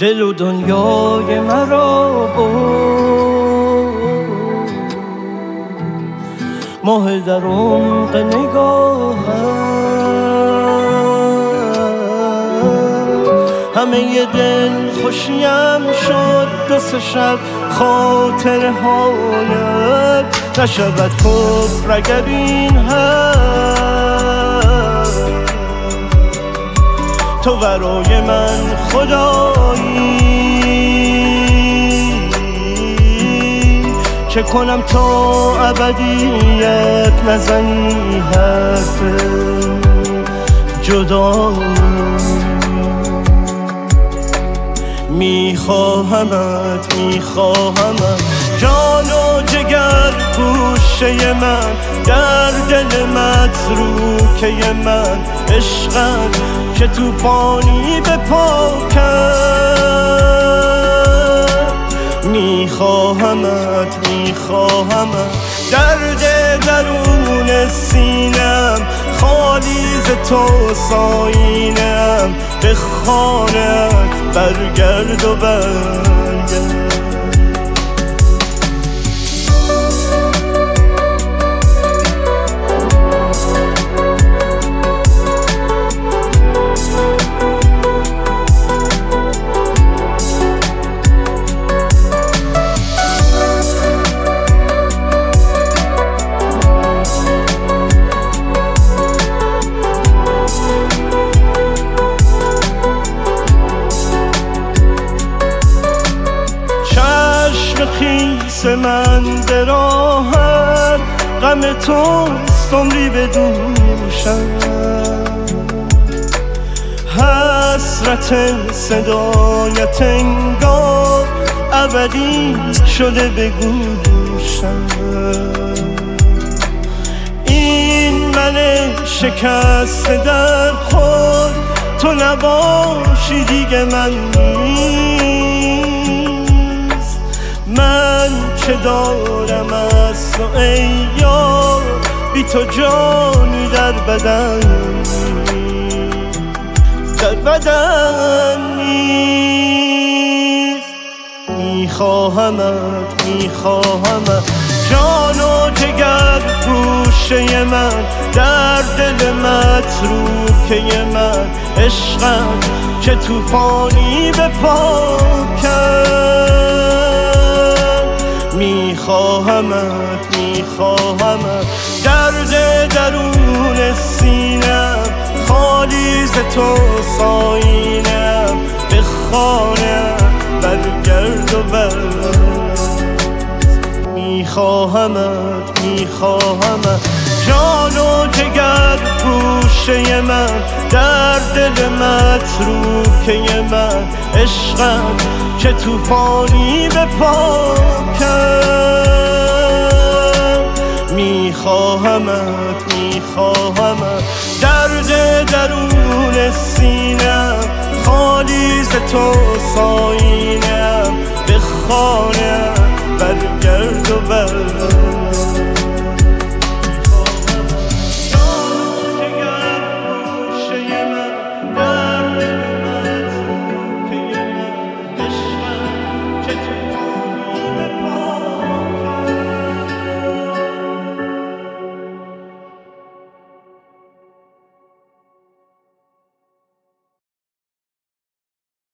دل و دنیای مرا برد، ماه در عمق نگاهم، همه دل خوشیم شد دو سه شب خاطر هایت نشود کفر اگر این هست تو برای من خدایی. چه کنم تا ابدیت نزنی حرف جدایی. میخواهمت جان و جگر گوشه من، در دل متروکه من عشقت که توفانی به پا کرد. میخواهمت درد درون سینم، خالی ز تو ساینم، به خانه‌ات برگرد و برگرد. خیس من به راهت غم توست عمری به دوشم، حسرت صدایت انگار ابدی شده به گوشم. این من شکسته در خود تو نباشی دیگه من من چه دارم از تو ای یار، بی تو جانی در بدن نیست. میخواهمت جان و جگر گوشه من، در دل متروکه من عشقم که توفانی به پا کرد. میخواهمت درد درون سینم، خالی ز تو ساینم، به خانه‌ات برگرد و برگرد. میخواهمت جان و جگر گوشه من، در دل متروکه من عشقم که توفانی به پا کرد. میخواهمت درد درون سینم، خالی ز تو ساینم، به خانه‌ات برگرد و برگرد.